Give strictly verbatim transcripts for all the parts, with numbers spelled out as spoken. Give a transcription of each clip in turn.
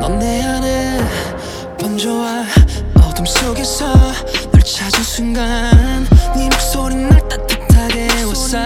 넌 내 안에 번져와 어둠 속에서 널 찾은 순간 네 목소리는 날 따뜻하게 웃어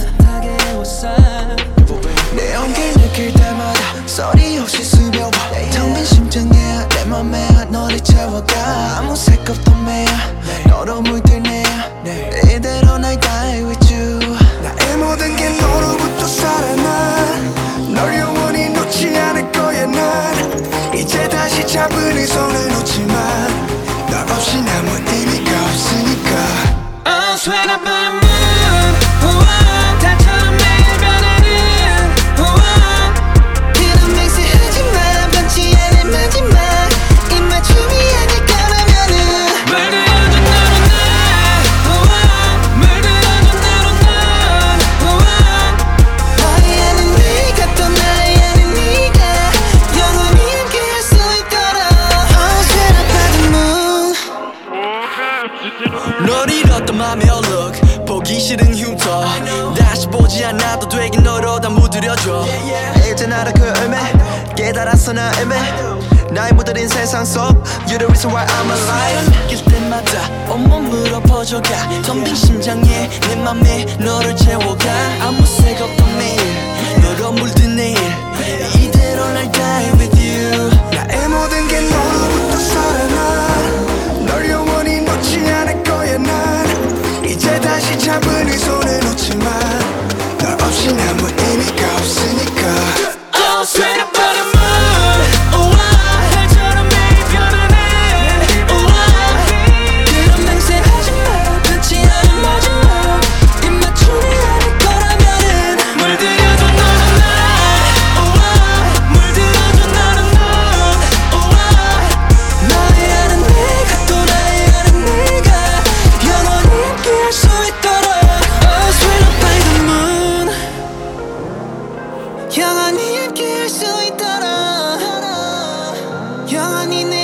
내 온길 느낄 때마다 소리 없이 스며와 텅 빈 심장에 내 맘에 너를 채워가 아무 색 없던 매야 너로 물들네야 이대로 날 die with you 나의 모든 게 너로부터 살아나 널 영원히 놓지 않을 거야 난 이제 다시 잡은 이 손을 놓지만 널 없인 아무 의미가 없으니까 Oh sweat up on the moon 우와 달처럼 매일 변하는 우와 그런 맹세 하지마 변치 않을 마지막 입맞춤이 아닐 거라면은 물들어줘 너로 나 우와 물들어줘 너로 나 우와 너의 안에 네가 또 나의 안에 네가 영원히 함께할 수 있도록 Oh sweat up on the moon 널 잃었던 맘의 얼룩 보기 싫은 흉터 다시 보지 않아도 되긴 너로 다 묻으려줘 이제 나를 그 의미 깨달았어 나 이미 나의 묻어린 세상 속 You're the reason why I'm alive 느낄 때마다 온몸으로 퍼져가 텅 빈 심장에 내 맘에 너를 채워가 아무 색 없던 매일 너로 물든 내일 이대로 날 die with you 나의 모든 게 너로부터 살아나 널 영원히 놓지 않을 거야 난 이제 다시 잡은 이 손을 놓지만 널 없인 아무 의미가 없으니까 Oh straight up on the moon 우와 달처럼 매일 변하는 우와 그런 맹세 하지마 변치 않은 마지막 입맞춤이 아닐 거라면은 물들여줘 너는 나 우와 물들어줘 너는 너 우와 너의 안은 내가 또 나의 안은 네가 영원히 함께할 수 있도록 Oh straight up by the moon 영원히 함께할 수 있도록 영원히 내